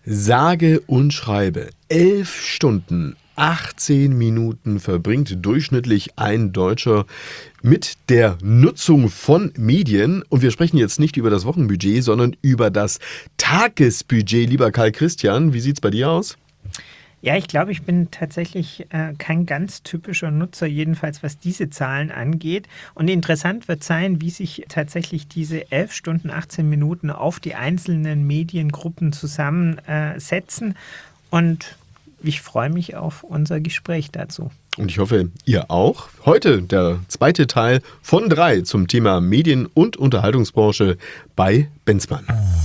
Sage und schreibe 11 Stunden, 18 Minuten verbringt durchschnittlich ein Deutscher mit der Nutzung von Medien. Und wir sprechen jetzt nicht über das Wochenbudget, sondern über das Tagesbudget. Lieber Karl Christian, wie sieht es bei dir aus? Ja, ich glaube, ich bin tatsächlich kein ganz typischer Nutzer, jedenfalls was diese Zahlen angeht. Und interessant wird sein, wie sich tatsächlich diese 11 Stunden, 18 Minuten auf die einzelnen Mediengruppen zusammensetzen. Und ich freue mich auf unser Gespräch dazu. Und ich hoffe, ihr auch. Heute der zweite Teil von 3 zum Thema Medien- und Unterhaltungsbranche bei Benzmann.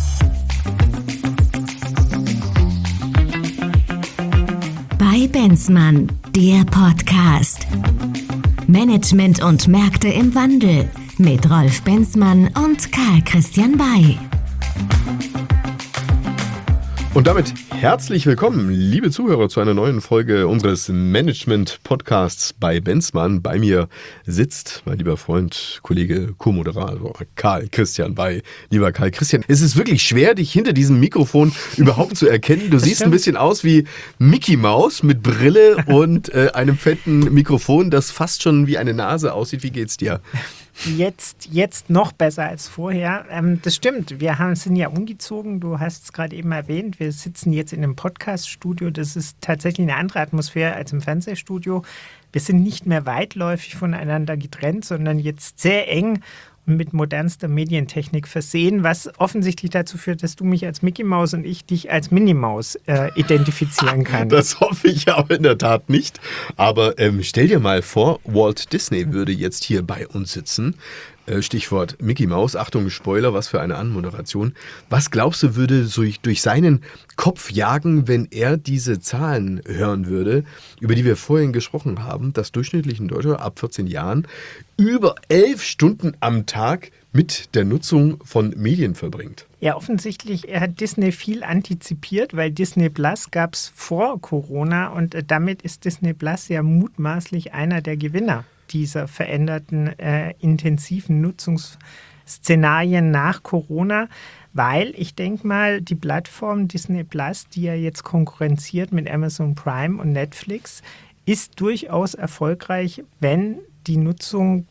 Bei Benzmann, der Podcast. Management und Märkte im Wandel mit Rolf Benzmann und Karl Christian Bay. Und damit herzlich willkommen, liebe Zuhörer, zu einer neuen Folge unseres Management-Podcasts bei Benzmann. Bei mir sitzt mein lieber Freund, Kollege, Co-Moderator Karl Christian Bay. Lieber Karl Christian, es ist wirklich schwer, dich hinter diesem Mikrofon überhaupt zu erkennen. Du siehst ein bisschen aus wie Mickey Maus mit Brille und einem fetten Mikrofon, das fast schon wie eine Nase aussieht. Wie geht's dir? Jetzt noch besser als vorher. Das stimmt, sind ja umgezogen, du hast es gerade eben erwähnt, wir sitzen jetzt in einem Podcast-Studio, das ist tatsächlich eine andere Atmosphäre als im Fernsehstudio. Wir sind nicht mehr weitläufig voneinander getrennt, sondern jetzt sehr eng und mit modernster Medientechnik versehen, was offensichtlich dazu führt, dass du mich als Mickey Maus und ich dich als Minnie Maus identifizieren kann. Das hoffe ich aber in der Tat nicht. Aber stell dir mal vor, Walt Disney würde jetzt hier bei uns sitzen. Stichwort Mickey Maus. Achtung, Spoiler, was für eine Anmoderation. Was glaubst du, würde durch seinen Kopf jagen, wenn er diese Zahlen hören würde, über die wir vorhin gesprochen haben, dass durchschnittlich ein Deutscher ab 14 Jahren über 11 Stunden am Tag mit der Nutzung von Medien verbringt? Ja, offensichtlich hat Disney viel antizipiert, weil Disney Plus gab es vor Corona und damit ist Disney Plus ja mutmaßlich einer der Gewinner dieser veränderten, intensiven Nutzungsszenarien nach Corona, weil ich denke mal, die Plattform Disney Plus, die ja jetzt konkurrenziert mit Amazon Prime und Netflix, ist durchaus erfolgreich, wenn die Nutzung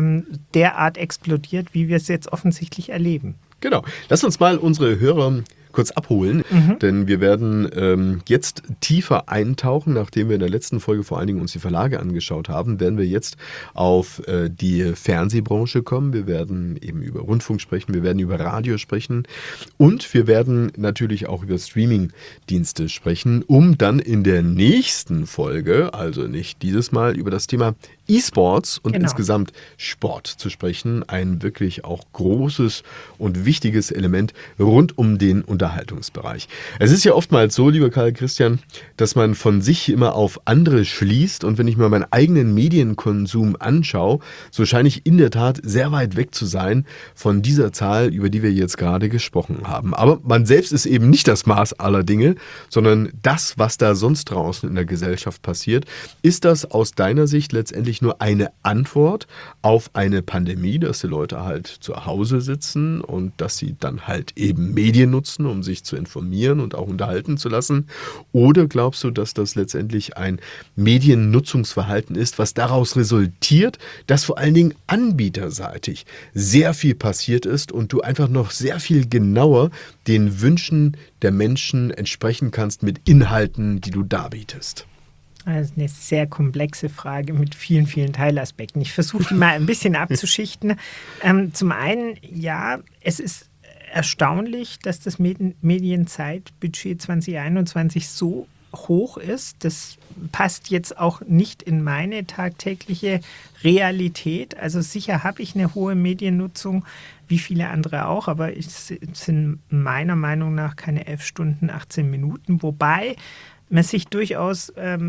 derart explodiert, wie wir es jetzt offensichtlich erleben. Genau. Lass uns mal unsere Hörer kurz abholen, denn wir werden jetzt tiefer eintauchen, nachdem wir in der letzten Folge vor allen Dingen uns die Verlage angeschaut haben, werden wir jetzt auf die Fernsehbranche kommen, wir werden eben über Rundfunk sprechen, wir werden über Radio sprechen und wir werden natürlich auch über Streaming-Dienste sprechen, um dann in der nächsten Folge, also nicht dieses Mal, über das Thema E-Sports und insgesamt Sport zu sprechen. Ein wirklich auch großes und wichtiges Element rund um den Unterhaltungsbereich. Es ist ja oftmals so, lieber Karl Christian, dass man von sich immer auf andere schließt und wenn ich mir meinen eigenen Medienkonsum anschaue, so scheine ich in der Tat sehr weit weg zu sein von dieser Zahl, über die wir jetzt gerade gesprochen haben. Aber man selbst ist eben nicht das Maß aller Dinge, sondern das, was da sonst draußen in der Gesellschaft passiert. Ist das aus deiner Sicht letztendlich nur eine Antwort auf eine Pandemie, dass die Leute halt zu Hause sitzen und dass sie dann halt eben Medien nutzen, um sich zu informieren und auch unterhalten zu lassen? Oder glaubst du, dass das letztendlich ein Mediennutzungsverhalten ist, was daraus resultiert, dass vor allen Dingen anbieterseitig sehr viel passiert ist und du einfach noch sehr viel genauer den Wünschen der Menschen entsprechen kannst mit Inhalten, die du darbietest? Das ist eine sehr komplexe Frage mit vielen, vielen Teilaspekten. Ich versuche die mal ein bisschen abzuschichten. Zum einen, ja, es ist erstaunlich, dass das Medienzeitbudget 2021 so hoch ist. Das passt jetzt auch nicht in meine tagtägliche Realität. Also sicher habe ich eine hohe Mediennutzung, wie viele andere auch, aber es sind meiner Meinung nach keine 11 Stunden, 18 Minuten, wobei man sich durchaus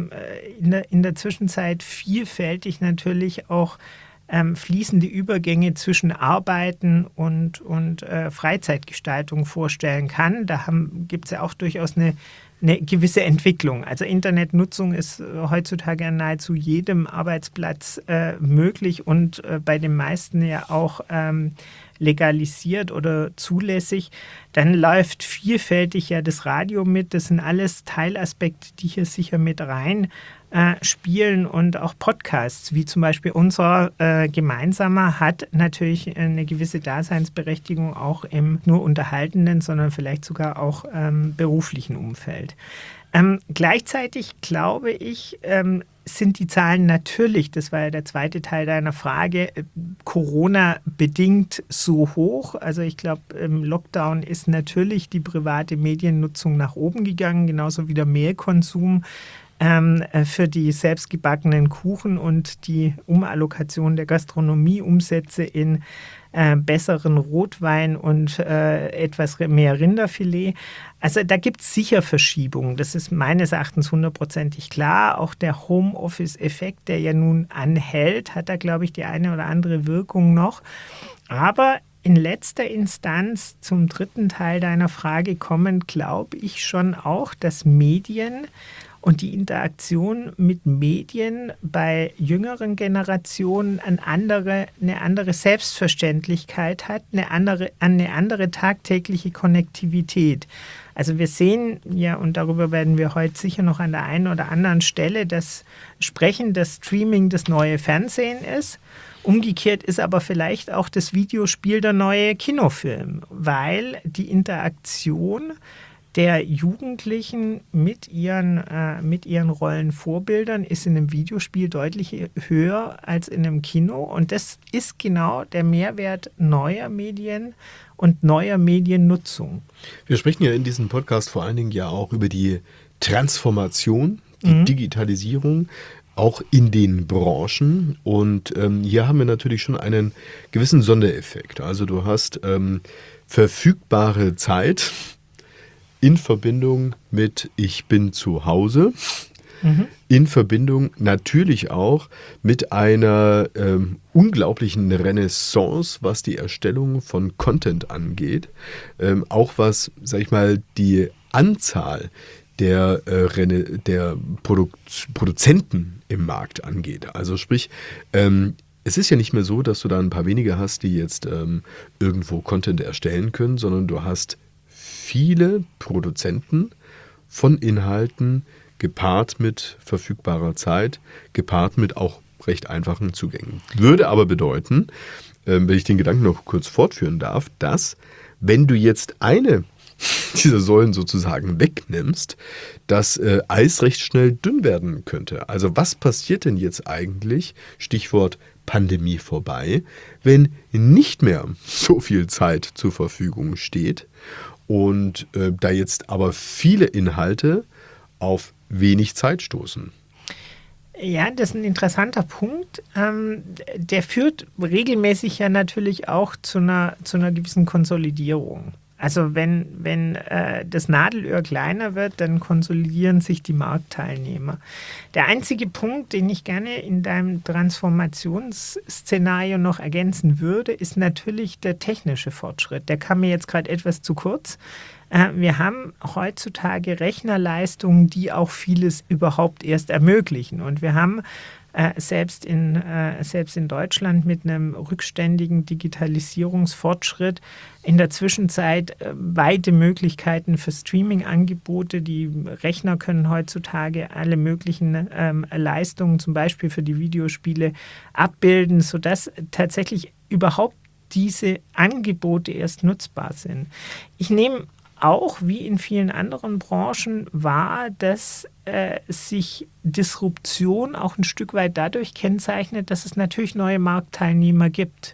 in der Zwischenzeit vielfältig natürlich auch fließende Übergänge zwischen Arbeiten und Freizeitgestaltung vorstellen kann. Da gibt es ja auch durchaus eine eine gewisse Entwicklung. Also Internetnutzung ist heutzutage an nahezu jedem Arbeitsplatz möglich und bei den meisten ja auch legalisiert oder zulässig. Dann läuft vielfältig ja das Radio mit. Das sind alles Teilaspekte, die hier sicher mit rein spielen, und auch Podcasts, wie zum Beispiel unser gemeinsamer, hat natürlich eine gewisse Daseinsberechtigung auch im nur unterhaltenden, sondern vielleicht sogar auch beruflichen Umfeld. Gleichzeitig glaube ich, sind die Zahlen natürlich, das war ja der zweite Teil deiner Frage, Corona-bedingt so hoch. Also ich glaube, im Lockdown ist natürlich die private Mediennutzung nach oben gegangen, genauso wie der Mehrkonsum für die selbstgebackenen Kuchen und die Umallokation der Gastronomieumsätze in besseren Rotwein und etwas mehr Rinderfilet. Also da gibt es sicher Verschiebungen. Das ist meines Erachtens 100%ig klar. Auch der Homeoffice-Effekt, der ja nun anhält, hat da, glaube ich, die eine oder andere Wirkung noch. Aber in letzter Instanz zum dritten Teil deiner Frage kommend, glaube ich schon auch, dass Medien und die Interaktion mit Medien bei jüngeren Generationen eine andere Selbstverständlichkeit hat, eine andere tagtägliche Konnektivität. Also wir sehen ja, und darüber werden wir heute sicher noch an der einen oder anderen Stelle das sprechen, dass Streaming das neue Fernsehen ist. Umgekehrt ist aber vielleicht auch das Videospiel der neue Kinofilm, weil die Interaktion der Jugendlichen mit ihren Rollenvorbildern ist in einem Videospiel deutlich höher als in einem Kino. Und das ist genau der Mehrwert neuer Medien und neuer Mediennutzung. Wir sprechen ja in diesem Podcast vor allen Dingen ja auch über die Transformation, die Digitalisierung, auch in den Branchen. Und hier haben wir natürlich schon einen gewissen Sondereffekt. Also du hast verfügbare Zeit in Verbindung mit ich bin zu Hause, in Verbindung natürlich auch mit einer unglaublichen Renaissance, was die Erstellung von Content angeht. Auch was, sag ich mal, die Anzahl der Produzenten im Markt angeht. Also sprich, es ist ja nicht mehr so, dass du da ein paar wenige hast, die jetzt irgendwo Content erstellen können, sondern du hast viele Produzenten von Inhalten gepaart mit verfügbarer Zeit, gepaart mit auch recht einfachen Zugängen. Würde aber bedeuten, wenn ich den Gedanken noch kurz fortführen darf, dass, wenn du jetzt eine dieser Säulen sozusagen wegnimmst, das Eis recht schnell dünn werden könnte. Also was passiert denn jetzt eigentlich, Stichwort Pandemie vorbei, wenn nicht mehr so viel Zeit zur Verfügung steht und da jetzt aber viele Inhalte auf wenig Zeit stoßen? Ja, das ist ein interessanter Punkt. Der führt regelmäßig ja natürlich auch zu einer gewissen Konsolidierung. Also wenn das Nadelöhr kleiner wird, dann konsolidieren sich die Marktteilnehmer. Der einzige Punkt, den ich gerne in deinem Transformationsszenario noch ergänzen würde, ist natürlich der technische Fortschritt. Der kam mir jetzt gerade etwas zu kurz. Wir haben heutzutage Rechnerleistungen, die auch vieles überhaupt erst ermöglichen. Und wir haben selbst in Deutschland mit einem rückständigen Digitalisierungsfortschritt in der Zwischenzeit weite Möglichkeiten für Streaming-Angebote. Die Rechner können heutzutage alle möglichen Leistungen, zum Beispiel für die Videospiele, abbilden, sodass tatsächlich überhaupt diese Angebote erst nutzbar sind. Ich nehme auch wie in vielen anderen Branchen wahr, dass sich Disruption auch ein Stück weit dadurch kennzeichnet, dass es natürlich neue Marktteilnehmer gibt.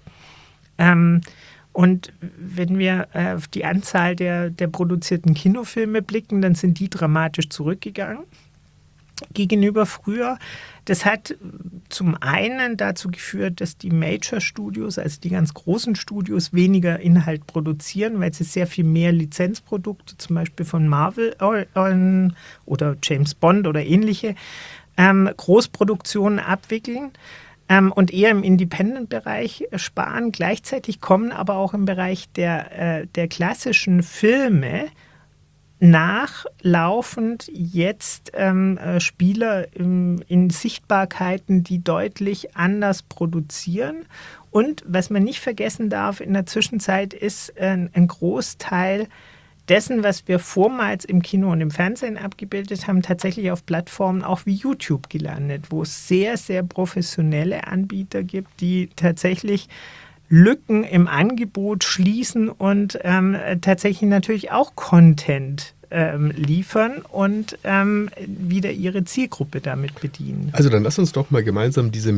Und wenn wir auf die Anzahl der produzierten Kinofilme blicken, dann sind die dramatisch zurückgegangen gegenüber früher. Das hat zum einen dazu geführt, dass die Major-Studios, also die ganz großen Studios, weniger Inhalt produzieren, weil sie sehr viel mehr Lizenzprodukte, zum Beispiel von Marvel oder James Bond oder ähnliche Großproduktionen abwickeln und eher im Independent-Bereich sparen. Gleichzeitig kommen aber auch im Bereich der klassischen Filme nachlaufend jetzt Spieler in Sichtbarkeiten, die deutlich anders produzieren. Und was man nicht vergessen darf in der Zwischenzeit ist ein Großteil dessen, was wir vormals im Kino und im Fernsehen abgebildet haben, tatsächlich auf Plattformen auch wie YouTube gelandet, wo es sehr, sehr professionelle Anbieter gibt, die tatsächlich Lücken im Angebot schließen und tatsächlich natürlich auch Content liefern und wieder ihre Zielgruppe damit bedienen. Also dann lass uns doch mal gemeinsam diese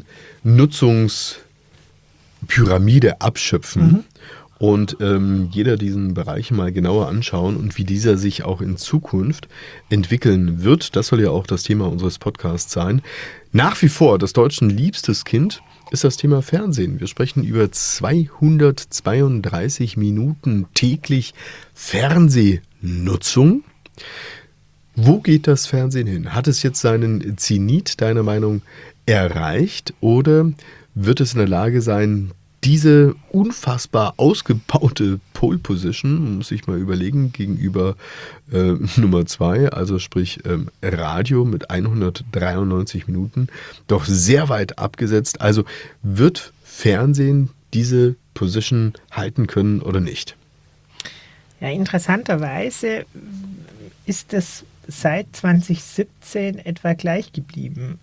Mediennutzungspyramide abschöpfen und jeder diesen Bereich mal genauer anschauen und wie dieser sich auch in Zukunft entwickeln wird. Das soll ja auch das Thema unseres Podcasts sein. Nach wie vor das Deutschen liebstes Kind ist das Thema Fernsehen. Wir sprechen über 232 Minuten täglich Fernsehnutzung. Wo geht das Fernsehen hin? Hat es jetzt seinen Zenit, deiner Meinung, erreicht oder wird es in der Lage sein, diese unfassbar ausgebaute Pole Position, muss ich mal überlegen, gegenüber Nummer 2, also sprich Radio mit 193 Minuten, doch sehr weit abgesetzt. Also wird Fernsehen diese Position halten können oder nicht? Ja, interessanterweise ist es seit 2017 etwa gleich geblieben.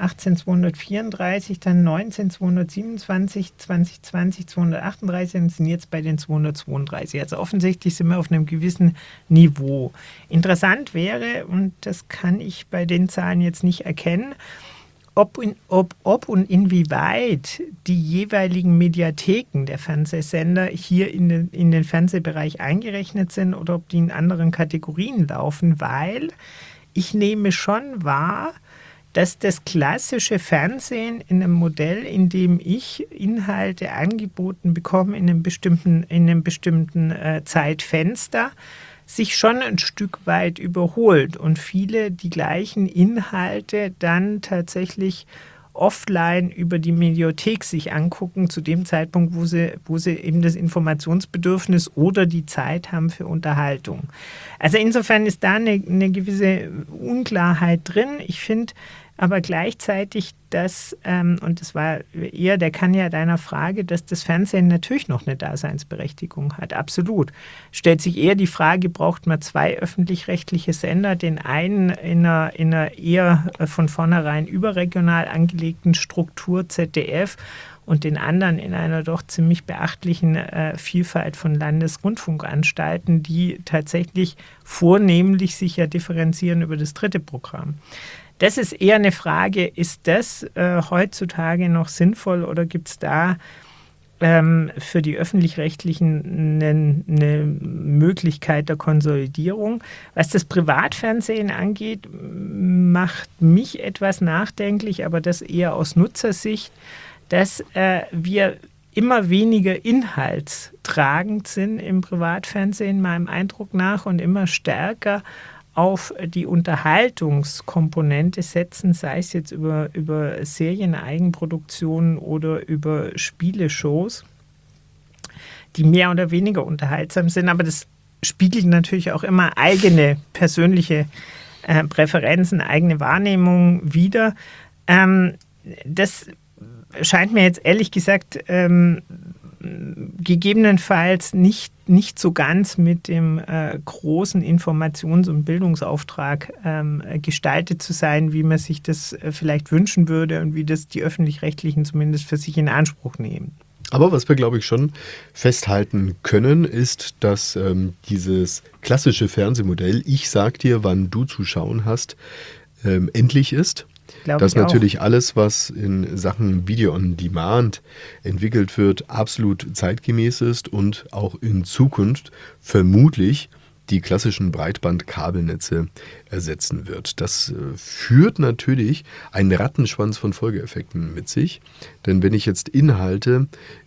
18.234, dann 19.227, 2020 238 und sind jetzt bei den 232. Also offensichtlich sind wir auf einem gewissen Niveau. Interessant wäre, und das kann ich bei den Zahlen jetzt nicht erkennen, ob und inwieweit die jeweiligen Mediatheken der Fernsehsender hier in den Fernsehbereich eingerechnet sind oder ob die in anderen Kategorien laufen, weil ich nehme schon wahr, dass das klassische Fernsehen in einem Modell, in dem ich Inhalte angeboten bekomme in einem bestimmten Zeitfenster, sich schon ein Stück weit überholt und viele die gleichen Inhalte dann tatsächlich offline über die Mediothek sich angucken, zu dem Zeitpunkt, wo sie eben das Informationsbedürfnis oder die Zeit haben für Unterhaltung. Also insofern ist da eine gewisse Unklarheit drin. Ich finde aber gleichzeitig, dass, und das war eher der Kern ja deiner Frage, dass das Fernsehen natürlich noch eine Daseinsberechtigung hat. Absolut. Stellt sich eher die Frage, braucht man 2 öffentlich-rechtliche Sender, den einen in einer eher von vornherein überregional angelegten Struktur ZDF und den anderen in einer doch ziemlich beachtlichen Vielfalt von Landesrundfunkanstalten, die tatsächlich vornehmlich sich ja differenzieren über das 3. Programm. Das ist eher eine Frage, ist das heutzutage noch sinnvoll oder gibt es da für die Öffentlich-Rechtlichen eine Möglichkeit der Konsolidierung? Was das Privatfernsehen angeht, macht mich etwas nachdenklich, aber das eher aus Nutzersicht, dass wir immer weniger inhaltstragend sind im Privatfernsehen, meinem Eindruck nach, und immer stärker auf die Unterhaltungskomponente setzen, sei es jetzt über Serien-Eigenproduktionen oder über Spieleshows, die mehr oder weniger unterhaltsam sind. Aber das spiegelt natürlich auch immer eigene persönliche Präferenzen, eigene Wahrnehmungen wider. Das scheint mir jetzt ehrlich gesagt gegebenenfalls nicht so ganz mit dem großen Informations- und Bildungsauftrag gestaltet zu sein, wie man sich das vielleicht wünschen würde und wie das die Öffentlich-Rechtlichen zumindest für sich in Anspruch nehmen. Aber was wir, glaube ich, schon festhalten können, ist, dass dieses klassische Fernsehmodell, ich sag dir, wann du zu schauen hast, endlich ist. Dass natürlich alles, was in Sachen Video on Demand entwickelt wird, absolut zeitgemäß ist und auch in Zukunft vermutlich die klassischen Breitband-Kabelnetze ersetzen wird. Das führt natürlich einen Rattenschwanz von Folgeeffekten mit sich. Denn wenn ich jetzt Inhalte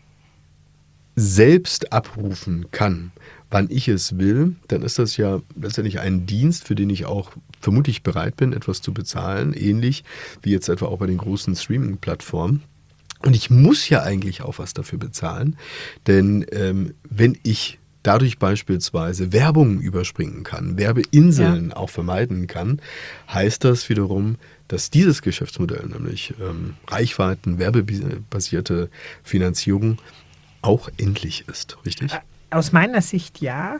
selbst abrufen kann, wann ich es will, dann ist das ja letztendlich ein Dienst, für den ich auch vermutlich bereit bin, etwas zu bezahlen, ähnlich wie jetzt etwa auch bei den großen Streaming-Plattformen. Und ich muss ja eigentlich auch was dafür bezahlen, denn wenn ich dadurch beispielsweise Werbung überspringen kann, Werbeinseln auch vermeiden kann, heißt das wiederum, dass dieses Geschäftsmodell, nämlich Reichweiten, werbebasierte Finanzierung, auch endlich ist, richtig? Aus meiner Sicht ja.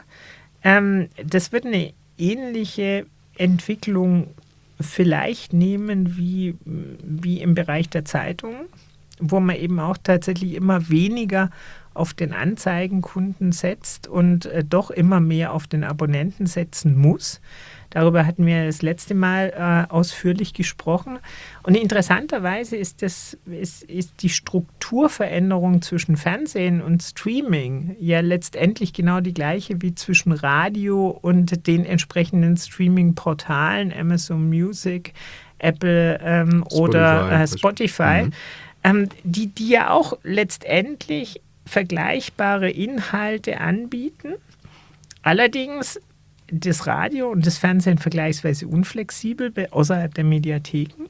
Das wird eine ähnliche Entwicklung vielleicht nehmen wie im Bereich der Zeitungen, wo man eben auch tatsächlich immer weniger auf den Anzeigenkunden setzt und doch immer mehr auf den Abonnenten setzen muss. Darüber hatten wir das letzte Mal ausführlich gesprochen. Und interessanterweise ist die Strukturveränderung zwischen Fernsehen und Streaming ja letztendlich genau die gleiche wie zwischen Radio und den entsprechenden Streaming-Portalen, Amazon Music, Apple oder Spotify, die ja auch letztendlich vergleichbare Inhalte anbieten. Allerdings das Radio und das Fernsehen vergleichsweise unflexibel außerhalb der Mediatheken,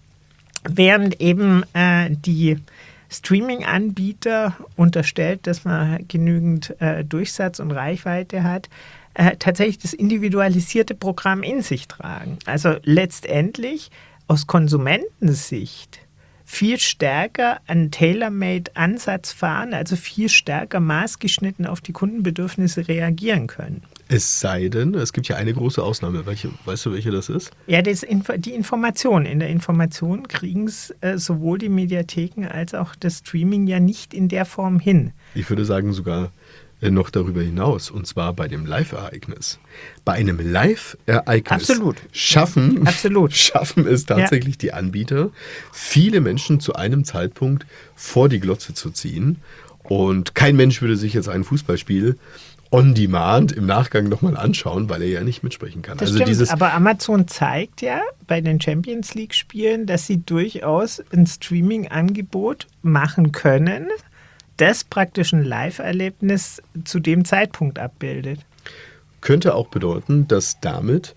während eben die Streaming-Anbieter unterstellt, dass man genügend Durchsatz und Reichweite hat, tatsächlich das individualisierte Programm in sich tragen. Also letztendlich aus Konsumentensicht viel stärker einen Tailor-Made-Ansatz fahren, also viel stärker maßgeschnitten auf die Kundenbedürfnisse reagieren können. Es sei denn, es gibt ja eine große Ausnahme. Weißt du, welche das ist? Ja, die Information. In der Information kriegen es sowohl die Mediatheken als auch das Streaming ja nicht in der Form hin. Ich würde sagen sogar noch darüber hinaus, und zwar bei dem Live-Ereignis. Bei einem Live-Ereignis schaffen es tatsächlich die Anbieter, viele Menschen zu einem Zeitpunkt vor die Glotze zu ziehen. Und kein Mensch würde sich jetzt ein Fußballspiel on demand im Nachgang nochmal anschauen, weil er ja nicht mitsprechen kann. Das stimmt, aber Amazon zeigt ja bei den Champions League-Spielen, dass sie durchaus ein Streaming-Angebot machen können, das praktisch ein Live-Erlebnis zu dem Zeitpunkt abbildet. Könnte auch bedeuten, dass damit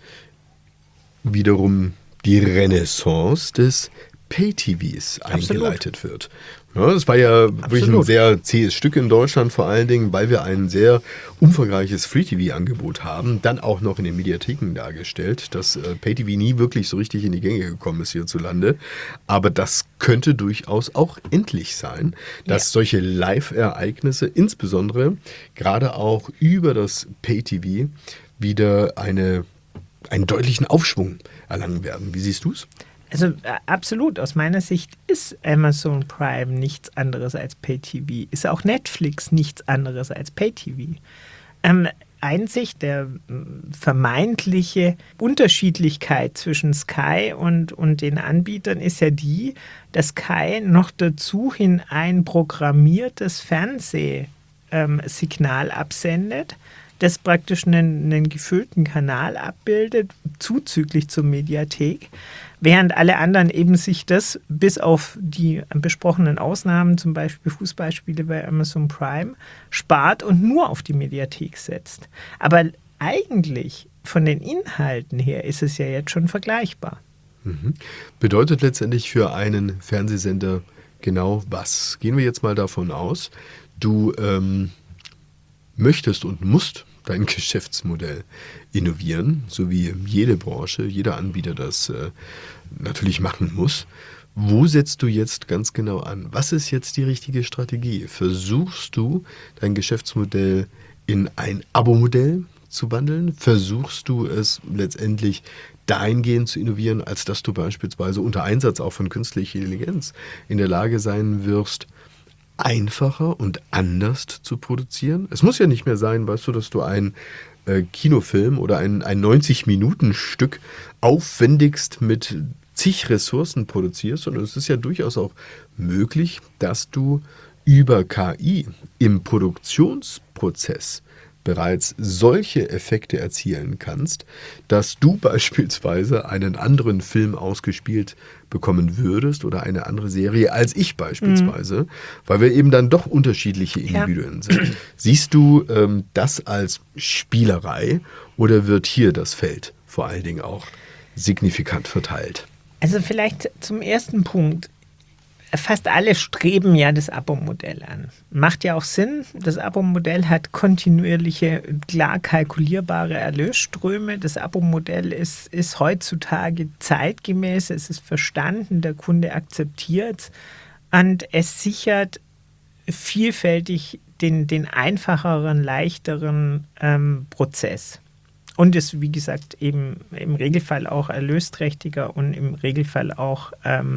wiederum die Renaissance des Pay-TVs eingeleitet wird. Ja, das war ja wirklich ein sehr zähes Stück in Deutschland, vor allen Dingen, weil wir ein sehr umfangreiches Free-TV-Angebot haben, dann auch noch in den Mediatheken dargestellt, dass Pay-TV nie wirklich so richtig in die Gänge gekommen ist hierzulande. Aber das könnte durchaus auch endlich sein, dass solche Live-Ereignisse, insbesondere gerade auch über das Pay-TV, wieder einen deutlichen Aufschwung erlangen werden. Wie siehst du es? Also absolut, aus meiner Sicht ist Amazon Prime nichts anderes als Pay-TV. Ist auch Netflix nichts anderes als Pay-TV. Einzig der vermeintliche Unterschiedlichkeit zwischen Sky und den Anbietern ist ja die, dass Sky noch dazu hin ein programmiertes Fernsehsignal absendet, das praktisch einen gefüllten Kanal abbildet, zuzüglich zur Mediathek, während alle anderen eben sich das bis auf die besprochenen Ausnahmen, zum Beispiel Fußballspiele bei Amazon Prime, spart und nur auf die Mediathek setzt. Aber eigentlich von den Inhalten her ist es ja jetzt schon vergleichbar. Bedeutet letztendlich für einen Fernsehsender genau was? Gehen wir jetzt mal davon aus, du möchtest und musst dein Geschäftsmodell innovieren, so wie jede Branche, jeder Anbieter das natürlich machen muss. Wo setzt du jetzt ganz genau an? Was ist jetzt die richtige Strategie? Versuchst du, dein Geschäftsmodell in ein Abo-Modell zu wandeln? Versuchst du es letztendlich dahingehend zu innovieren, als dass du beispielsweise unter Einsatz auch von künstlicher Intelligenz in der Lage sein wirst, einfacher und anders zu produzieren? Es muss ja nicht mehr sein, weißt du, dass du einen Kinofilm oder ein 90-Minuten-Stück aufwendigst mit zig Ressourcen produzierst, sondern es ist ja durchaus auch möglich, dass du über KI im Produktionsprozess bereits solche Effekte erzielen kannst, dass du beispielsweise einen anderen Film ausgespielt bekommen würdest oder eine andere Serie als ich beispielsweise, weil wir eben dann doch unterschiedliche Individuen sind. Siehst du das als Spielerei oder wird hier das Feld vor allen Dingen auch signifikant verteilt? Also vielleicht zum ersten Punkt. fast alle streben ja das Abo-Modell an. Macht ja auch Sinn. Das Abo-Modell hat kontinuierliche, klar kalkulierbare Erlösströme. Das Abo-Modell ist heutzutage zeitgemäß, es ist verstanden, der Kunde akzeptiert und es sichert vielfältig den einfacheren, leichteren Prozess. Und ist, wie gesagt, eben im Regelfall auch erlösträchtiger und im Regelfall auch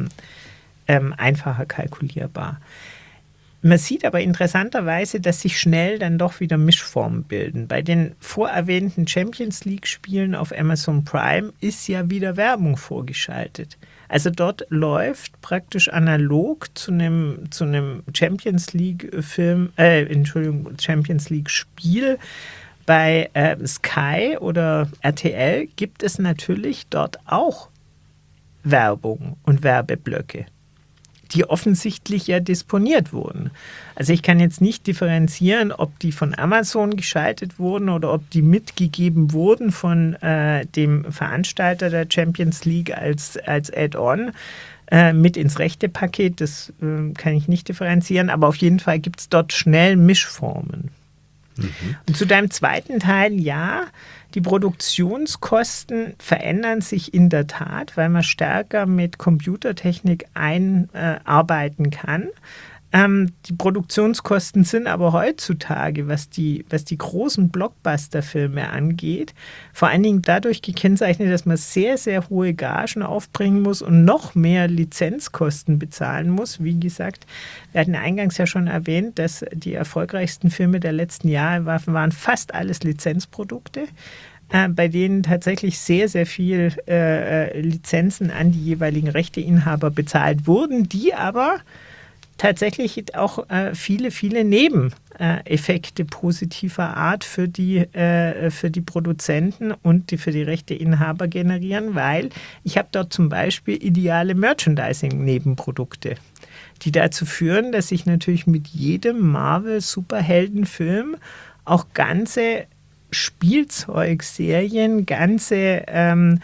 einfacher kalkulierbar. Man sieht aber interessanterweise, dass sich schnell dann doch wieder Mischformen bilden. Bei den vorerwähnten Champions League-Spielen auf Amazon Prime ist ja wieder Werbung vorgeschaltet. Also dort läuft praktisch analog zu einem Champions League-Film, Champions League-Spiel. Bei Sky oder RTL gibt es natürlich dort auch Werbung und Werbeblöcke, die offensichtlich ja disponiert wurden. Also ich kann jetzt nicht differenzieren, ob die von Amazon geschaltet wurden oder ob die mitgegeben wurden von dem Veranstalter der Champions League als Add-on mit ins rechte Paket. Das kann ich nicht differenzieren, aber auf jeden Fall gibt es dort schnell Mischformen. Und zu deinem zweiten Teil, ja, die Produktionskosten verändern sich in der Tat, weil man stärker mit Computertechnik arbeiten kann. Die Produktionskosten sind aber heutzutage, was die großen Blockbuster-Filme angeht, vor allen Dingen dadurch gekennzeichnet, dass man sehr, sehr hohe Gagen aufbringen muss und noch mehr Lizenzkosten bezahlen muss. Wie gesagt, wir hatten eingangs ja schon erwähnt, dass die erfolgreichsten Filme der letzten Jahre waren fast alles Lizenzprodukte, bei denen tatsächlich sehr, sehr viel Lizenzen an die jeweiligen Rechteinhaber bezahlt wurden, die aber tatsächlich auch viele, viele Nebeneffekte positiver Art für die Produzenten und für die Rechteinhaber generieren, weil ich habe dort zum Beispiel ideale Merchandising-Nebenprodukte, die dazu führen, dass ich natürlich mit jedem Marvel-Superheldenfilm auch ganze Spielzeugserien, ganze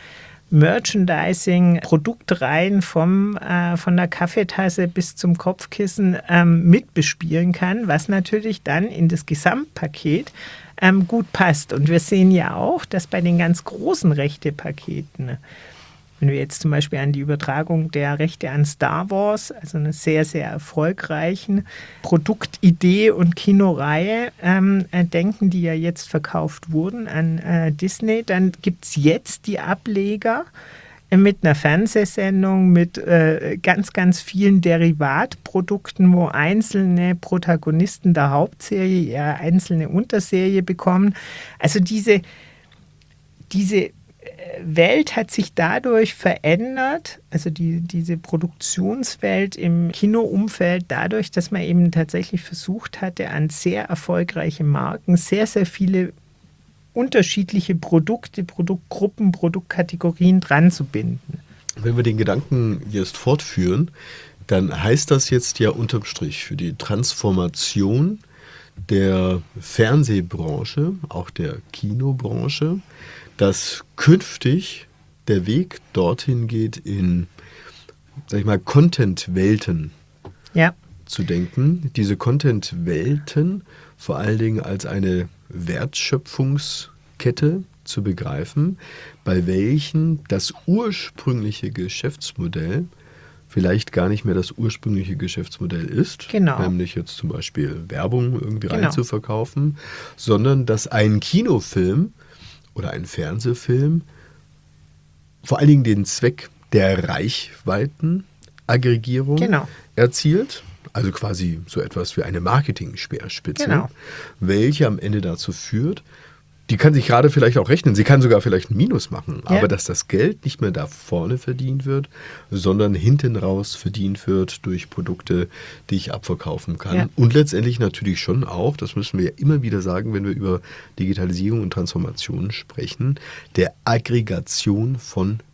Merchandising-Produktreihen von der Kaffeetasse bis zum Kopfkissen mitbespielen kann, was natürlich dann in das Gesamtpaket gut passt. Und wir sehen ja auch, dass bei den ganz großen Rechtepaketen, wenn wir jetzt zum Beispiel an die Übertragung der Rechte an Star Wars, also eine sehr, sehr erfolgreichen Produktidee und Kinoreihe denken, die ja jetzt verkauft wurden an Disney, dann gibt es jetzt die Ableger mit einer Fernsehsendung, mit ganz, ganz vielen Derivatprodukten, wo einzelne Protagonisten der Hauptserie ihre einzelne Unterserie bekommen. Also diese Welt hat sich dadurch verändert, also diese Produktionswelt im Kinoumfeld, dadurch, dass man eben tatsächlich versucht hatte, an sehr erfolgreiche Marken sehr, sehr viele unterschiedliche Produkte, Produktgruppen, Produktkategorien dran zu binden. Wenn wir den Gedanken jetzt fortführen, dann heißt das jetzt ja unterm Strich für die Transformation der Fernsehbranche, auch der Kinobranche, dass künftig der Weg dorthin geht, in, sag ich mal, Content-Welten zu denken. Diese Content-Welten vor allen Dingen als eine Wertschöpfungskette zu begreifen, bei welchen das ursprüngliche Geschäftsmodell vielleicht gar nicht mehr das ursprüngliche Geschäftsmodell ist, nämlich jetzt zum Beispiel Werbung irgendwie reinzuverkaufen, sondern dass ein Kinofilm oder ein Fernsehfilm vor allen Dingen den Zweck der Reichweitenaggregierung erzielt. Also quasi so etwas wie eine Marketing-Speerspitze, welche am Ende dazu führt, die kann sich gerade vielleicht auch rechnen, sie kann sogar vielleicht ein Minus machen, aber dass das Geld nicht mehr da vorne verdient wird, sondern hinten raus verdient wird durch Produkte, die ich abverkaufen kann. Und letztendlich natürlich schon auch, das müssen wir ja immer wieder sagen, wenn wir über Digitalisierung und Transformation sprechen, der Aggregation von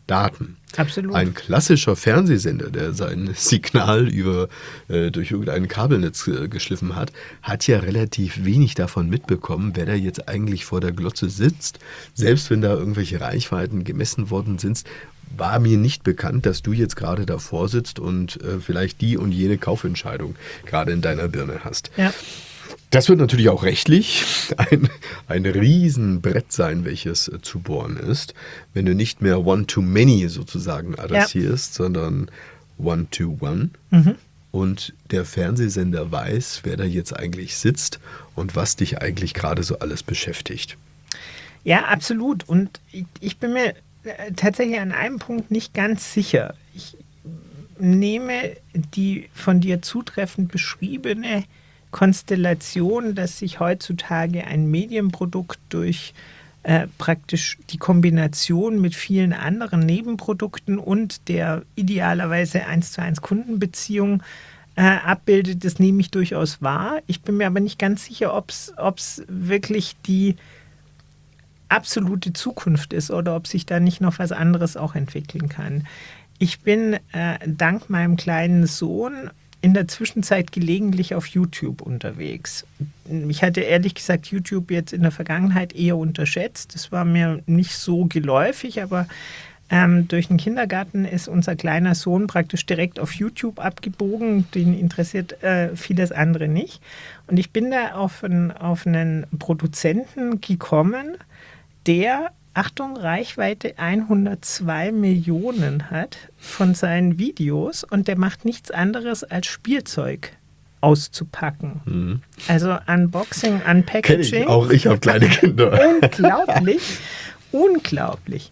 Daten. Absolut. Ein klassischer Fernsehsender, der sein Signal durch irgendein Kabelnetz geschliffen hat, hat ja relativ wenig davon mitbekommen, wer da jetzt eigentlich vor der Glotze sitzt. Selbst wenn da irgendwelche Reichweiten gemessen worden sind, war mir nicht bekannt, dass du jetzt gerade davor sitzt und vielleicht die und jene Kaufentscheidung gerade in deiner Birne hast. Ja. Das wird natürlich auch rechtlich ein Riesenbrett sein, welches zu bohren ist, wenn du nicht mehr One-to-Many sozusagen adressierst, sondern One-to-One. Und der Fernsehsender weiß, wer da jetzt eigentlich sitzt und was dich eigentlich gerade so alles beschäftigt. Ja, absolut. Und ich bin mir tatsächlich an einem Punkt nicht ganz sicher. Ich nehme die von dir zutreffend beschriebene Konstellation, dass sich heutzutage ein Medienprodukt durch praktisch die Kombination mit vielen anderen Nebenprodukten und der idealerweise 1:1 Kundenbeziehung abbildet, das nehme ich durchaus wahr. Ich bin mir aber nicht ganz sicher, ob es wirklich die absolute Zukunft ist oder ob sich da nicht noch was anderes auch entwickeln kann. Ich bin dank meinem kleinen Sohn in der Zwischenzeit gelegentlich auf YouTube unterwegs. Ich hatte ehrlich gesagt YouTube jetzt in der Vergangenheit eher unterschätzt. Das war mir nicht so geläufig, aber durch den Kindergarten ist unser kleiner Sohn praktisch direkt auf YouTube abgebogen. Den interessiert vieles andere nicht. Und ich bin da auf einen Produzenten gekommen, der, Achtung, Reichweite 102 Millionen hat von seinen Videos und der macht nichts anderes als Spielzeug auszupacken. Also Unboxing, Unpackaging. Kenn ich auch, ich habe kleine Kinder. Unglaublich.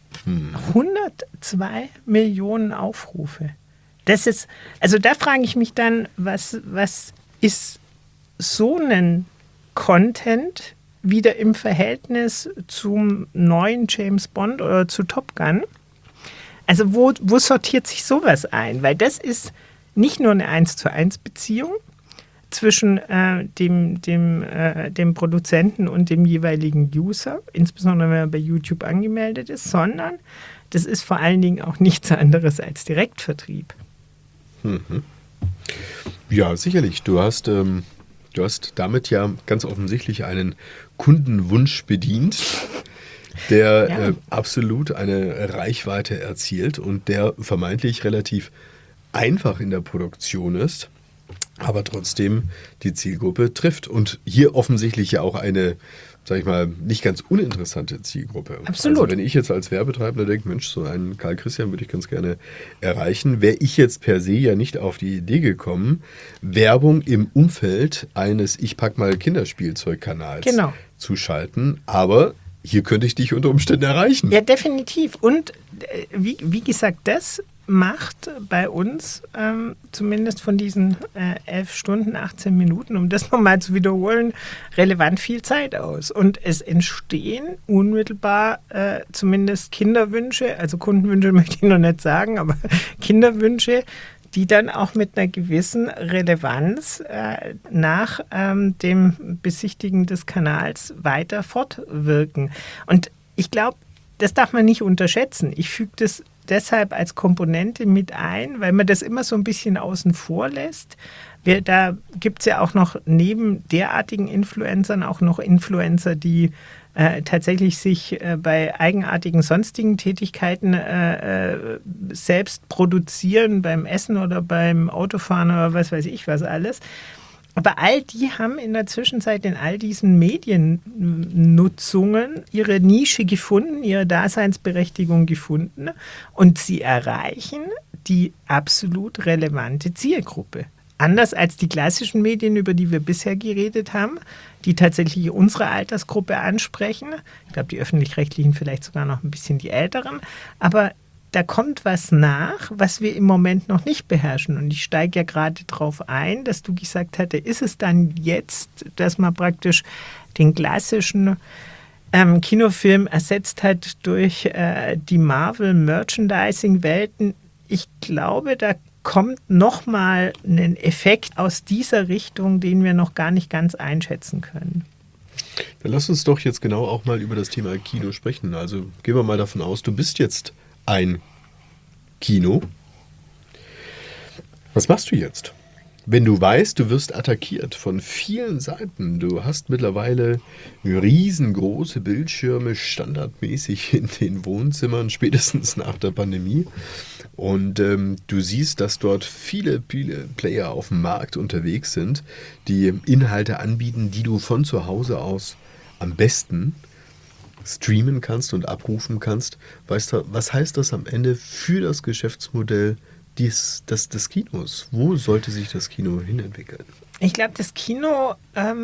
102 Millionen Aufrufe. Das ist, also da frage ich mich dann, was ist so ein Content wieder im Verhältnis zum neuen James Bond oder zu Top Gun? Also wo sortiert sich sowas ein? Weil das ist nicht nur eine 1:1 Beziehung zwischen dem Produzenten und dem jeweiligen User, insbesondere wenn er bei YouTube angemeldet ist, sondern das ist vor allen Dingen auch nichts anderes als Direktvertrieb. Ja, sicherlich. Du hast damit ja ganz offensichtlich einen Kundenwunsch bedient, der absolut eine Reichweite erzielt und der vermeintlich relativ einfach in der Produktion ist, aber trotzdem die Zielgruppe trifft. Und hier offensichtlich ja auch eine, sag ich mal, nicht ganz uninteressante Zielgruppe. Absolut. Also wenn ich jetzt als Werbetreibender denke, Mensch, so einen Karl Christian würde ich ganz gerne erreichen, wäre ich jetzt per se ja nicht auf die Idee gekommen, Werbung im Umfeld eines Ich-pack-mal-Kinderspielzeug-Kanals zu schalten. Aber hier könnte ich dich unter Umständen erreichen. Ja, definitiv. Und wie gesagt, das macht bei uns zumindest von diesen 11 Stunden, 18 Minuten, um das nochmal zu wiederholen, relevant viel Zeit aus. Und es entstehen unmittelbar zumindest Kinderwünsche, also Kundenwünsche möchte ich noch nicht sagen, aber Kinderwünsche, die dann auch mit einer gewissen Relevanz nach dem Besichtigen des Kanals weiter fortwirken. Und ich glaube, das darf man nicht unterschätzen. Ich füge das deshalb als Komponente mit ein, weil man das immer so ein bisschen außen vor lässt. Da gibt es ja auch noch neben derartigen Influencern auch noch Influencer, die tatsächlich sich bei eigenartigen sonstigen Tätigkeiten selbst produzieren, beim Essen oder beim Autofahren oder was weiß ich was alles. Aber all die haben in der Zwischenzeit in all diesen Mediennutzungen ihre Nische gefunden, ihre Daseinsberechtigung gefunden und sie erreichen die absolut relevante Zielgruppe. Anders als die klassischen Medien, über die wir bisher geredet haben, die tatsächlich unsere Altersgruppe ansprechen. Ich glaube, die Öffentlich-Rechtlichen vielleicht sogar noch ein bisschen die Älteren. Aber da kommt was nach, was wir im Moment noch nicht beherrschen. Und ich steige ja gerade darauf ein, dass du gesagt hatte, ist es dann jetzt, dass man praktisch den klassischen Kinofilm ersetzt hat durch die Marvel-Merchandising-Welten? Ich glaube, da kommt nochmal ein Effekt aus dieser Richtung, den wir noch gar nicht ganz einschätzen können. Dann lass uns doch jetzt genau auch mal über das Thema Kino sprechen. Also gehen wir mal davon aus, du bist jetzt ein Kino. Was machst du jetzt? Wenn du weißt, du wirst attackiert von vielen Seiten, du hast mittlerweile riesengroße Bildschirme standardmäßig in den Wohnzimmern, spätestens nach der Pandemie. Und du siehst, dass dort viele Player auf dem Markt unterwegs sind, die Inhalte anbieten, die du von zu Hause aus am besten streamen kannst und abrufen kannst. Weißt du, was heißt das am Ende für das Geschäftsmodell des Kinos? Wo sollte sich das Kino hinentwickeln? Ich glaube, das Kino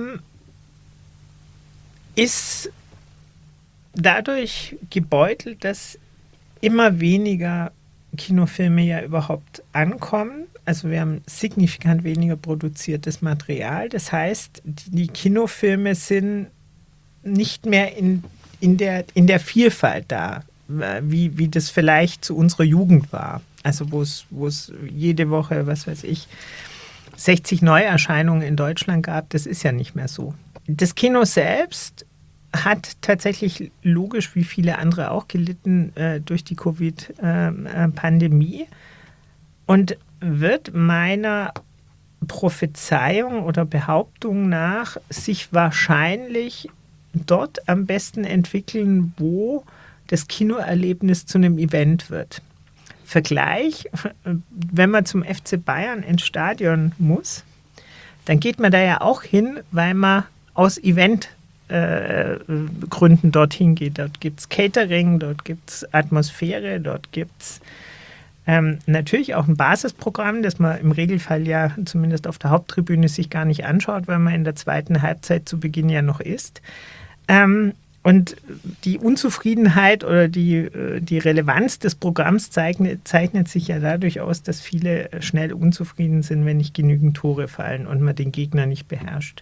ist dadurch gebeutelt, dass immer weniger Kinofilme ja überhaupt ankommen. Also wir haben signifikant weniger produziertes Material. Das heißt, die Kinofilme sind nicht mehr in der Vielfalt da, wie das vielleicht zu unserer Jugend war. Also wo es jede Woche, 60 Neuerscheinungen in Deutschland gab, das ist ja nicht mehr so. Das Kino selbst hat tatsächlich logisch wie viele andere auch gelitten durch die Covid-Pandemie und wird meiner Prophezeiung oder Behauptung nach sich wahrscheinlich dort am besten entwickeln, wo das Kinoerlebnis zu einem Event wird. Vergleich, wenn man zum FC Bayern ins Stadion muss, dann geht man da ja auch hin, weil man aus Eventgründen dorthin geht. Dort gibt es Catering, dort gibt es Atmosphäre, dort gibt es natürlich auch ein Basisprogramm, das man im Regelfall ja zumindest auf der Haupttribüne sich gar nicht anschaut, weil man in der zweiten Halbzeit zu Beginn ja noch ist. Und die Unzufriedenheit oder die Relevanz des Programms zeichnet sich ja dadurch aus, dass viele schnell unzufrieden sind, wenn nicht genügend Tore fallen und man den Gegner nicht beherrscht.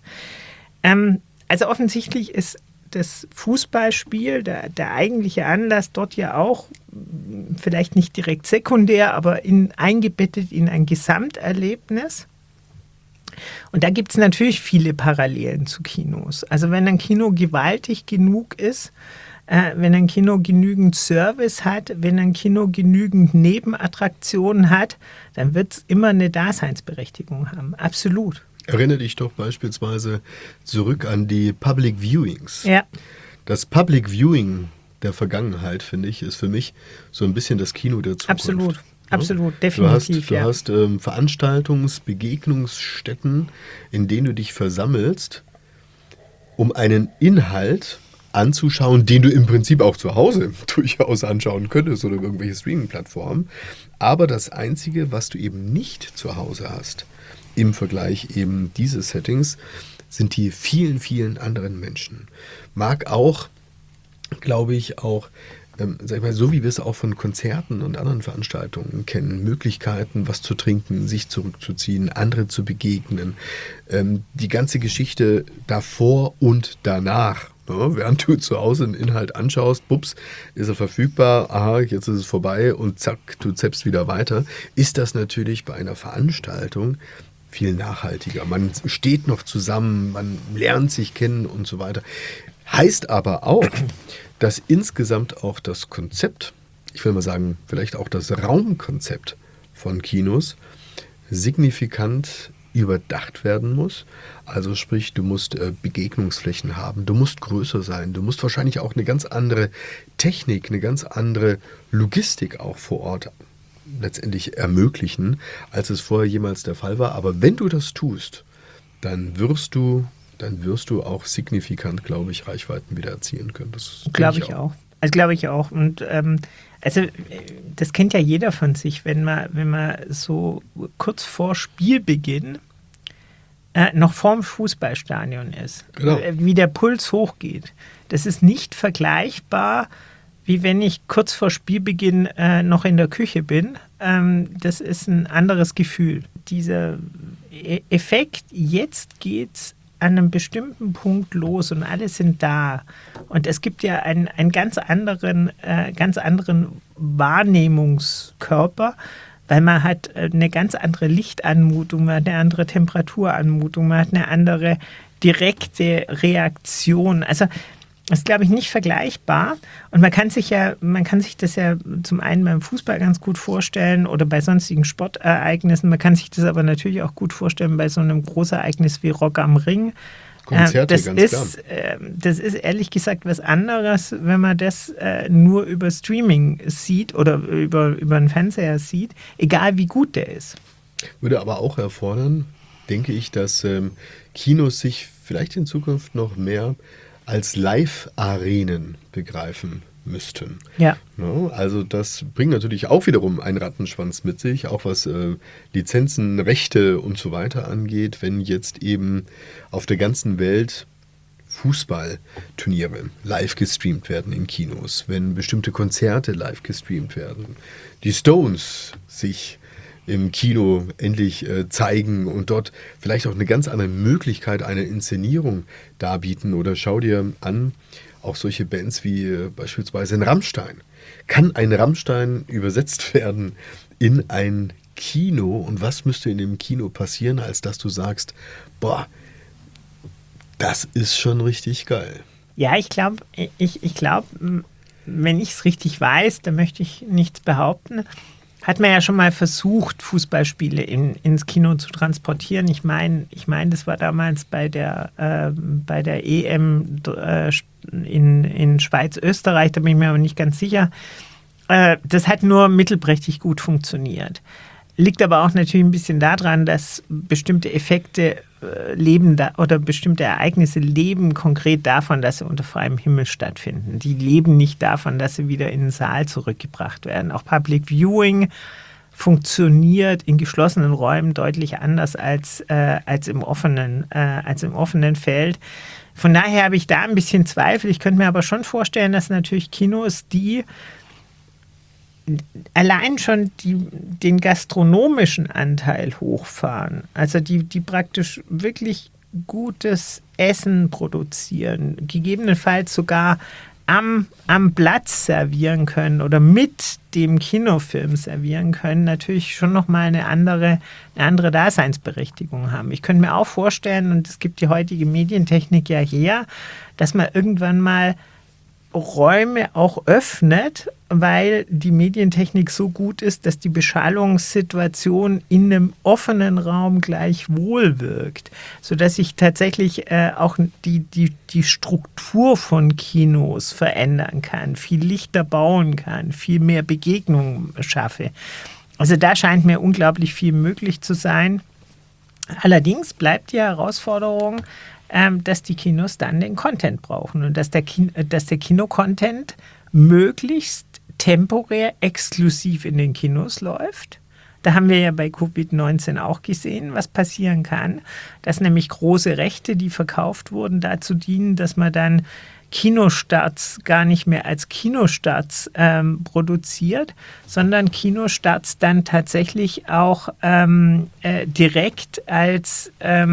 Also offensichtlich ist das Fußballspiel, der eigentliche Anlass dort ja auch, vielleicht nicht direkt sekundär, aber eingebettet in ein Gesamterlebnis. Und da gibt es natürlich viele Parallelen zu Kinos. Also wenn ein Kino gewaltig genug ist, wenn ein Kino genügend Service hat, wenn ein Kino genügend Nebenattraktionen hat, dann wird es immer eine Daseinsberechtigung haben. Absolut. Erinnere dich doch beispielsweise zurück an die Public Viewings. Ja. Das Public Viewing der Vergangenheit, finde ich, ist für mich so ein bisschen das Kino der Zukunft. Absolut. Absolut, definitiv. Du hast Begegnungsstätten, in denen du dich versammelst, um einen Inhalt anzuschauen, den du im Prinzip auch zu Hause durchaus anschauen könntest oder irgendwelche Streaming-Plattformen. Aber das Einzige, was du eben nicht zu Hause hast, im Vergleich eben dieses Settings, sind die vielen, vielen anderen Menschen. Mag auch, glaube ich, auch so wie wir es auch von Konzerten und anderen Veranstaltungen kennen, Möglichkeiten, was zu trinken, sich zurückzuziehen, andere zu begegnen. Die ganze Geschichte davor und danach, ne? Während du zu Hause einen Inhalt anschaust, bups, ist er verfügbar, aha, jetzt ist es vorbei und zack, du zappst wieder weiter, ist das natürlich bei einer Veranstaltung viel nachhaltiger. Man steht noch zusammen, man lernt sich kennen und so weiter. Heißt aber auch, dass insgesamt auch das Konzept, ich will mal sagen, vielleicht auch das Raumkonzept von Kinos signifikant überdacht werden muss. Also sprich, du musst Begegnungsflächen haben, du musst größer sein, du musst wahrscheinlich auch eine ganz andere Technik, eine ganz andere Logistik auch vor Ort letztendlich ermöglichen, als es vorher jemals der Fall war. Aber wenn du das tust, dann wirst du auch signifikant, glaube ich, Reichweiten wieder erzielen können. Das glaube ich auch. Also glaube ich auch. Und also das kennt ja jeder von sich, wenn man so kurz vor Spielbeginn noch vorm Fußballstadion ist, genau, wie der Puls hochgeht. Das ist nicht vergleichbar, wie wenn ich kurz vor Spielbeginn noch in der Küche bin. Das ist ein anderes Gefühl. Dieser Effekt, jetzt geht's an einem bestimmten Punkt los und alle sind da. Und es gibt ja einen ganz anderen Wahrnehmungskörper, weil man hat eine ganz andere Lichtanmutung, man hat eine andere Temperaturanmutung, man hat eine andere direkte Reaktion. Also Das ist, glaube ich, nicht vergleichbar. Und man kann sich das ja zum einen beim Fußball ganz gut vorstellen oder bei sonstigen Sportereignissen. Man kann sich das aber natürlich auch gut vorstellen bei so einem Großereignis wie Rock am Ring. Konzerte, das ganz klar. Das ist ehrlich gesagt was anderes, wenn man das nur über Streaming sieht oder über einen Fernseher sieht, egal wie gut der ist. Würde aber auch erfordern, denke ich, dass Kinos sich vielleicht in Zukunft noch mehr als Live-Arenen begreifen müssten. Ja. No, also das bringt natürlich auch wiederum einen Rattenschwanz mit sich, auch was Lizenzen, Rechte und so weiter angeht, wenn jetzt eben auf der ganzen Welt Fußballturniere live gestreamt werden in Kinos, wenn bestimmte Konzerte live gestreamt werden, die Stones sich im Kino endlich zeigen und dort vielleicht auch eine ganz andere Möglichkeit einer Inszenierung darbieten. Oder schau dir an, auch solche Bands wie beispielsweise ein Rammstein. Kann ein Rammstein übersetzt werden in ein Kino? Und was müsste in dem Kino passieren, als dass du sagst, boah, das ist schon richtig geil. Ja, ich glaube, wenn ich es richtig weiß, da möchte ich nichts behaupten, hat man ja schon mal versucht, Fußballspiele ins Kino zu transportieren. Ich meine, das war damals bei der EM in Schweiz-Österreich, da bin ich mir aber nicht ganz sicher. Das hat nur mittelprächtig gut funktioniert. Liegt aber auch natürlich ein bisschen daran, dass bestimmte Effekte oder bestimmte Ereignisse leben konkret davon, dass sie unter freiem Himmel stattfinden. Die leben nicht davon, dass sie wieder in den Saal zurückgebracht werden. Auch Public Viewing funktioniert in geschlossenen Räumen deutlich anders als im offenen Feld. Von daher habe ich da ein bisschen Zweifel. Ich könnte mir aber schon vorstellen, dass natürlich Kinos, die allein schon den gastronomischen Anteil hochfahren, also die praktisch wirklich gutes Essen produzieren, gegebenenfalls sogar am Platz servieren können oder mit dem Kinofilm servieren können, natürlich schon nochmal eine andere Daseinsberechtigung haben. Ich könnte mir auch vorstellen, und es gibt die heutige Medientechnik ja her, dass man irgendwann mal Räume auch öffnet, weil die Medientechnik so gut ist, dass die Beschallungssituation in einem offenen Raum gleichwohl wirkt, sodass ich tatsächlich auch die Struktur von Kinos verändern kann, viel lichter bauen kann, viel mehr Begegnungen schaffe. Also da scheint mir unglaublich viel möglich zu sein. Allerdings bleibt die Herausforderung, dass die Kinos dann den Content brauchen und dass der Kino-Content möglichst temporär exklusiv in den Kinos läuft. Da haben wir ja bei Covid-19 auch gesehen, was passieren kann, dass nämlich große Rechte, die verkauft wurden, dazu dienen, dass man dann Kinostarts gar nicht mehr als Kinostarts produziert, sondern Kinostarts dann tatsächlich auch direkt als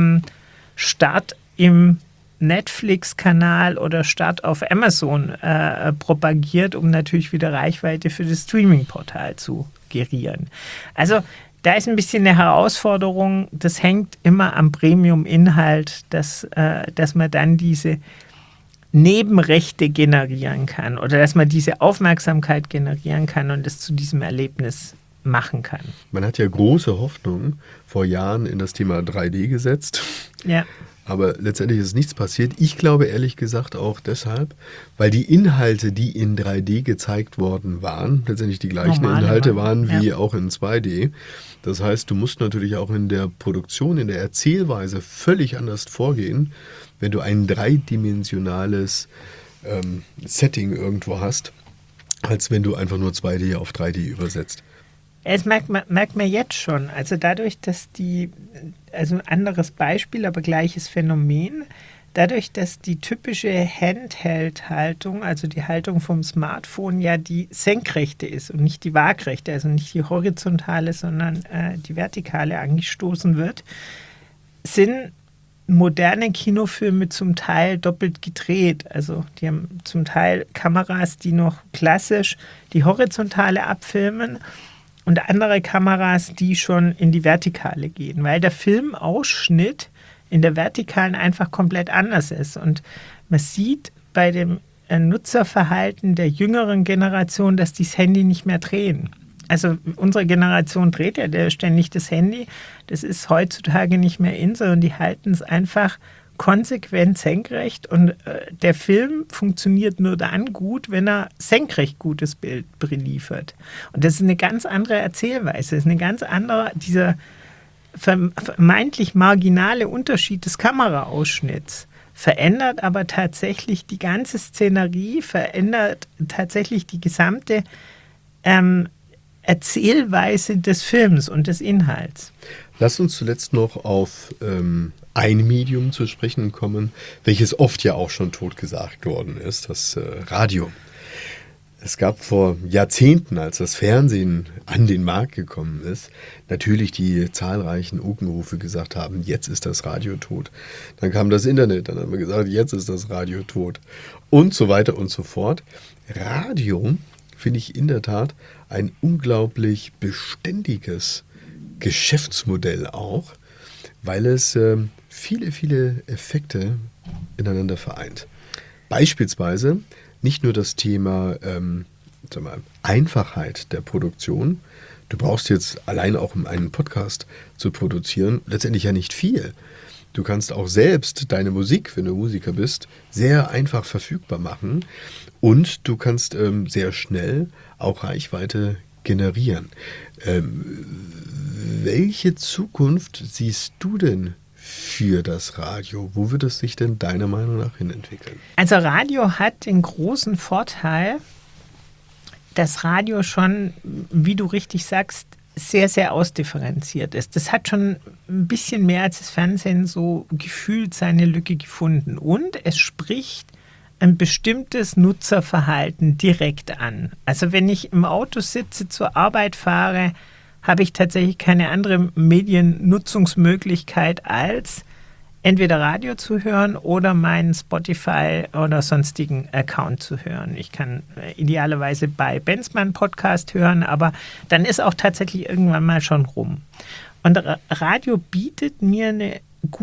Start im Netflix-Kanal oder Start auf Amazon propagiert, um natürlich wieder Reichweite für das Streaming-Portal zu gerieren. Also da ist ein bisschen eine Herausforderung, das hängt immer am Premium-Inhalt, dass man dann diese Nebenrechte generieren kann oder dass man diese Aufmerksamkeit generieren kann und es zu diesem Erlebnis machen kann. Man hat ja große Hoffnung vor Jahren in das Thema 3D gesetzt. Ja. Aber letztendlich ist nichts passiert. Ich glaube ehrlich gesagt auch deshalb, weil die Inhalte, die in 3D gezeigt worden waren, letztendlich die gleichen Normale Inhalte waren wie ja. auch in 2D. Das heißt, du musst natürlich auch in der Produktion, in der Erzählweise völlig anders vorgehen, wenn du ein dreidimensionales Setting irgendwo hast, als wenn du einfach nur 2D auf 3D übersetzt. Es merkt man jetzt schon. Also dadurch, dass also ein anderes Beispiel, aber gleiches Phänomen, dadurch, dass die typische Handheld-Haltung, also die Haltung vom Smartphone ja die senkrechte ist und nicht die waagrechte, also nicht die horizontale, sondern die vertikale angestoßen wird, sind moderne Kinofilme zum Teil doppelt gedreht. Also die haben zum Teil Kameras, die noch klassisch die horizontale abfilmen und andere Kameras, die schon in die Vertikale gehen, weil der Filmausschnitt in der Vertikalen einfach komplett anders ist. Und man sieht bei dem Nutzerverhalten der jüngeren Generation, dass die das Handy nicht mehr drehen. Also unsere Generation dreht ja ständig das Handy. Das ist heutzutage nicht mehr in, sondern die halten es einfach konsequent senkrecht. Und der Film funktioniert nur dann gut, wenn er senkrecht gutes Bild liefert. Und das ist eine ganz andere Erzählweise. Das ist eine ganz andere, dieser vermeintlich marginale Unterschied des Kameraausschnitts verändert aber tatsächlich die ganze Szenerie, verändert tatsächlich die gesamte Erzählweise des Films und des Inhalts. Lass uns zuletzt noch auf ein Medium zu sprechen kommen, welches oft ja auch schon totgesagt worden ist, das Radio. Es gab vor Jahrzehnten, als das Fernsehen an den Markt gekommen ist, natürlich die zahlreichen Unkenrufe gesagt haben, jetzt ist das Radio tot. Dann kam das Internet, dann haben wir gesagt, jetzt ist das Radio tot. Und so weiter und so fort. Radio finde ich in der Tat ein unglaublich beständiges Geschäftsmodell auch, weil es viele, viele Effekte ineinander vereint. Beispielsweise nicht nur das Thema Einfachheit der Produktion. Du brauchst jetzt allein auch, um einen Podcast zu produzieren, letztendlich ja nicht viel. Du kannst auch selbst deine Musik, wenn du Musiker bist, sehr einfach verfügbar machen und du kannst sehr schnell auch Reichweite generieren. Welche Zukunft siehst du denn für das Radio? Wo wird es sich denn deiner Meinung nach hin entwickeln? Also Radio hat den großen Vorteil, dass Radio schon, wie du richtig sagst, sehr, sehr ausdifferenziert ist. Das hat schon ein bisschen mehr als das Fernsehen so gefühlt seine Lücke gefunden. Und es spricht ein bestimmtes Nutzerverhalten direkt an. Also wenn ich im Auto sitze, zur Arbeit fahre, habe ich tatsächlich keine andere Mediennutzungsmöglichkeit als entweder Radio zu hören oder meinen Spotify oder sonstigen Account zu hören. Ich kann idealerweise bei Benzmann Podcast hören, aber dann ist auch tatsächlich irgendwann mal schon rum. Und Radio bietet mir einen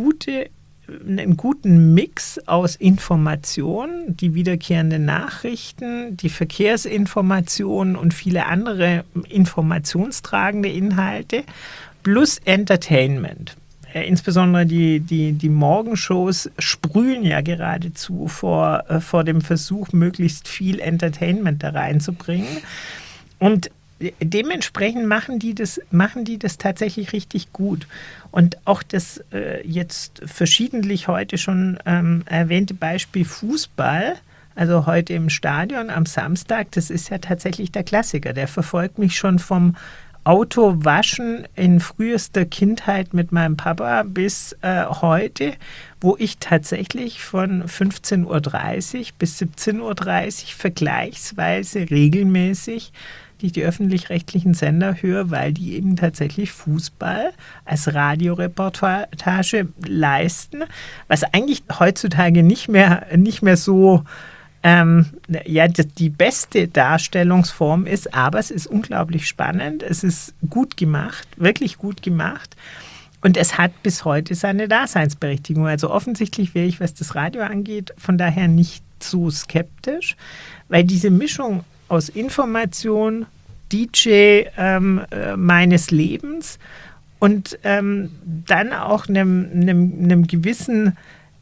guten Mix aus Informationen, die wiederkehrenden Nachrichten, die Verkehrsinformationen und viele andere informationstragende Inhalte plus Entertainment. Insbesondere die Morgenshows sprühen ja geradezu vor dem Versuch, möglichst viel Entertainment da reinzubringen. Und dementsprechend machen die das tatsächlich richtig gut. Und auch das jetzt verschiedentlich heute schon erwähnte Beispiel Fußball, also heute im Stadion am Samstag, das ist ja tatsächlich der Klassiker. Der verfolgt mich schon vom Autowaschen in frühester Kindheit mit meinem Papa bis heute, wo ich tatsächlich von 15.30 Uhr bis 17.30 Uhr vergleichsweise regelmäßig die öffentlich-rechtlichen Sender höre, weil die eben tatsächlich Fußball als Radioreportage leisten, was eigentlich heutzutage nicht mehr so die beste Darstellungsform ist, aber es ist unglaublich spannend, es ist gut gemacht, wirklich gut gemacht und es hat bis heute seine Daseinsberechtigung. Also offensichtlich wäre ich, was das Radio angeht, von daher nicht so skeptisch, weil diese Mischung aus Information, DJ meines Lebens und dann auch einem gewissen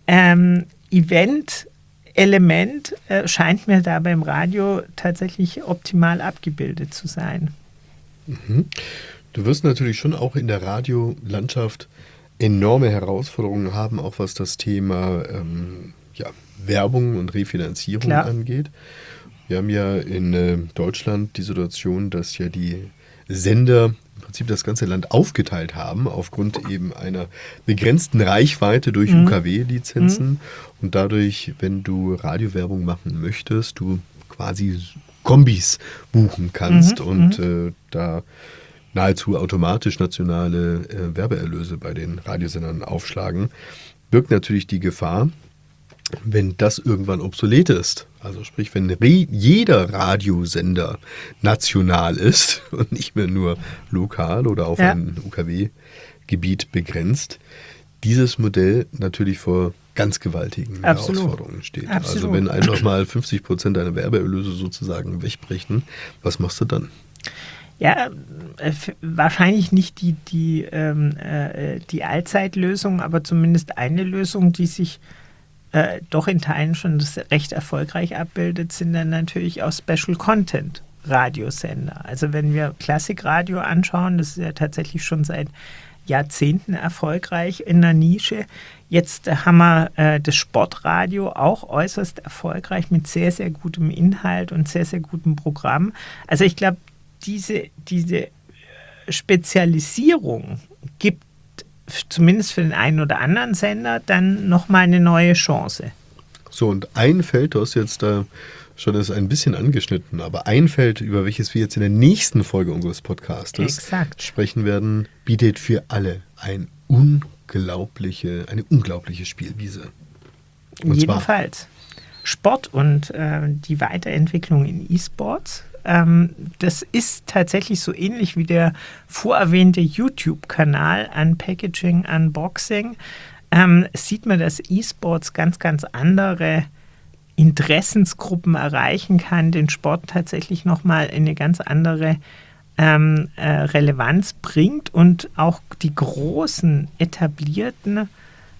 Event-Element scheint mir da beim Radio tatsächlich optimal abgebildet zu sein. Mhm. Du wirst natürlich schon auch in der Radiolandschaft enorme Herausforderungen haben, auch was das Thema Werbung und Refinanzierung angeht. Wir haben ja in Deutschland die Situation, dass ja die Sender im Prinzip das ganze Land aufgeteilt haben, aufgrund eben einer begrenzten Reichweite durch UKW-Lizenzen. Und dadurch, wenn du Radiowerbung machen möchtest, du quasi Kombis buchen kannst und da nahezu automatisch nationale Werbeerlöse bei den Radiosendern aufschlagen, birgt natürlich die Gefahr, wenn das irgendwann obsolet ist, also sprich, wenn jeder Radiosender national ist und nicht mehr nur lokal oder auf ein UKW-Gebiet begrenzt, dieses Modell natürlich vor ganz gewaltigen Herausforderungen steht. Absolut. Also wenn einfach mal 50% deiner Werbeerlöse sozusagen wegbrechen, was machst du dann? Ja, wahrscheinlich nicht die Allzeitlösung, aber zumindest eine Lösung, die sich doch in Teilen schon recht erfolgreich abbildet, sind dann natürlich auch Special Content Radiosender. Also wenn wir Klassikradio anschauen, das ist ja tatsächlich schon seit Jahrzehnten erfolgreich in der Nische. Jetzt haben wir das Sportradio auch äußerst erfolgreich mit sehr, sehr gutem Inhalt und sehr, sehr gutem Programm. Also ich glaube, diese Spezialisierung gibt zumindest für den einen oder anderen Sender dann nochmal eine neue Chance. So, und ein Feld, du hast jetzt schon das ein bisschen angeschnitten, aber ein Feld, über welches wir jetzt in der nächsten Folge unseres Podcastes sprechen werden, bietet für alle eine unglaubliche Spielwiese. Und jedenfalls. Sport und die Weiterentwicklung in E-Sports. Das ist tatsächlich so ähnlich wie der vorerwähnte YouTube-Kanal Unpackaging Unboxing. Sieht man, dass E-Sports ganz, ganz andere Interessensgruppen erreichen kann, den Sport tatsächlich nochmal in eine ganz andere Relevanz bringt und auch die großen etablierten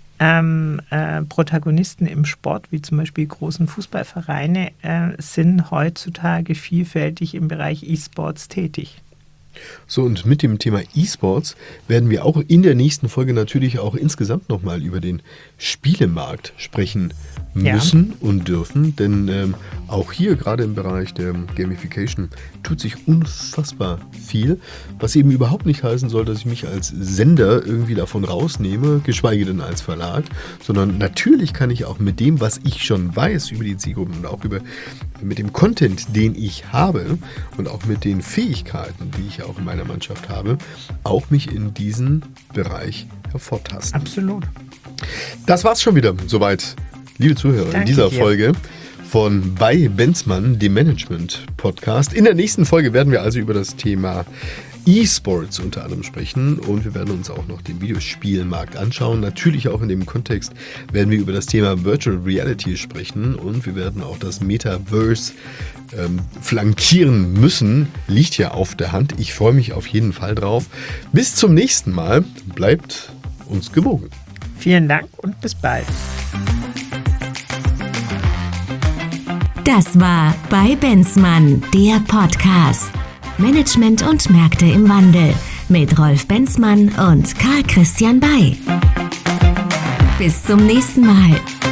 Protagonisten im Sport, wie zum Beispiel großen Fußballvereine, sind heutzutage vielfältig im Bereich E-Sports tätig. So, und mit dem Thema E-Sports werden wir auch in der nächsten Folge natürlich auch insgesamt nochmal über den Spielemarkt sprechen müssen und dürfen, denn auch hier gerade im Bereich der Gamification tut sich unfassbar viel, was eben überhaupt nicht heißen soll, dass ich mich als Sender irgendwie davon rausnehme, geschweige denn als Verlag, sondern natürlich kann ich auch mit dem, was ich schon weiß über die Zielgruppen und auch mit dem Content, den ich habe und auch mit den Fähigkeiten, die ich auch in meiner Mannschaft habe, auch mich in diesen Bereich hervortasten. Absolut. Das war's schon wieder soweit, liebe Zuhörer, in dieser Folge von bei Benzmann, dem Management-Podcast. In der nächsten Folge werden wir also über das Thema E-Sports unter anderem sprechen und wir werden uns auch noch den Videospielmarkt anschauen. Natürlich auch in dem Kontext werden wir über das Thema Virtual Reality sprechen und wir werden auch das Metaverse flankieren müssen. Liegt ja auf der Hand. Ich freue mich auf jeden Fall drauf. Bis zum nächsten Mal. Bleibt uns gewogen. Vielen Dank und bis bald. Das war bei Benzmann, der Podcast. Management und Märkte im Wandel mit Rolf Benzmann und Karl Christian Bay. Bis zum nächsten Mal.